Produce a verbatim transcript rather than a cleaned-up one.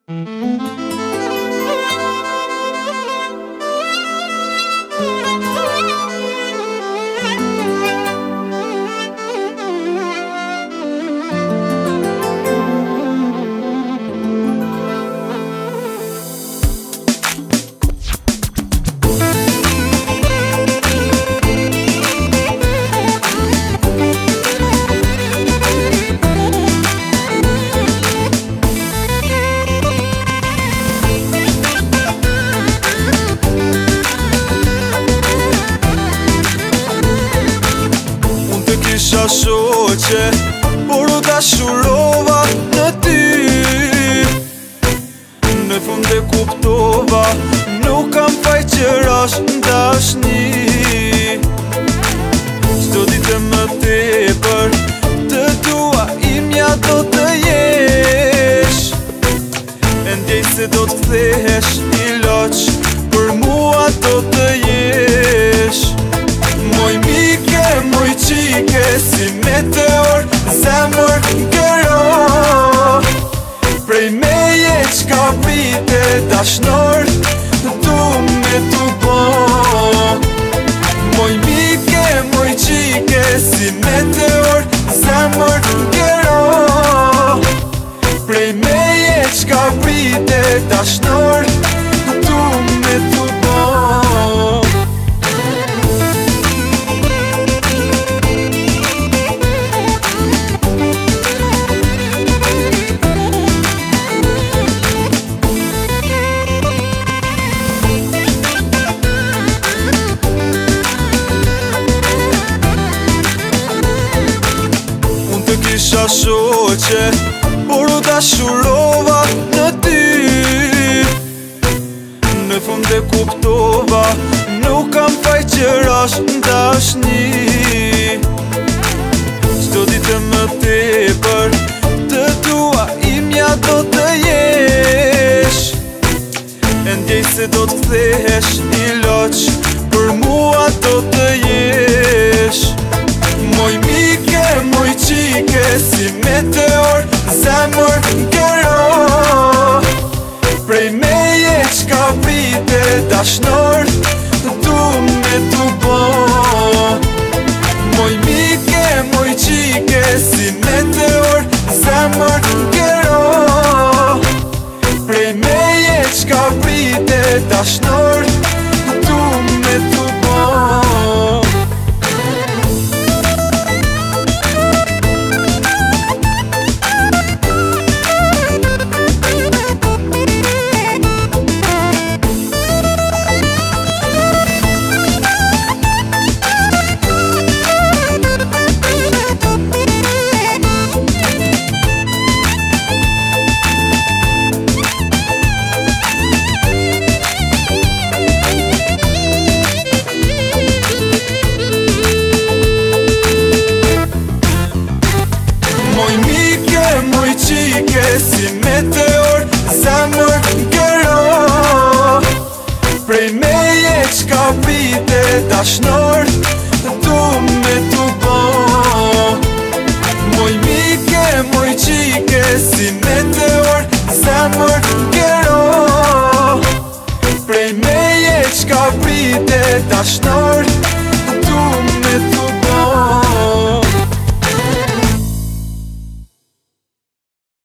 Kisha shoqe, por u dashurova në ty. Në fund e kuptova, nuk kam faj që rash ndashni. Çdo ditë më tepër, të dua imja do të jesh. E ndjej se do të kthehesh ilaç, për mua do të jesh. Moj mike, moj qike, si meteor, zemër ngëro. Prej meje qka vite dashnor, du me tu bo. Moj mike, moj qike, si meteor, zemër ngëro. Prej meje qka vite dashnor, du me tu bo. Kisha shoqe, por u dashurova në ty. Në fund e kuptova, nuk kam faj që rash ndashni. Çdo ditë më tepër, të dua imja do të jesh. E ndjej se do të kthehesh ilaç, për mua do të jesh. Moj mike, moj qike, si meteor, zemër ngëro. Prej meje qka vite dashnor, du me tu bo. Moj mike, moj qike, si meteor, zemër ngëro. Prej meje qka vite dashnor, du me tu bo. Moj qike, si meteor, zemër ngëro. Prej meje qka vite dashnor, du me tu bo. Moj mike, moj qike, si meteor, zemër ngëro. Prej meje qka vite dashnor,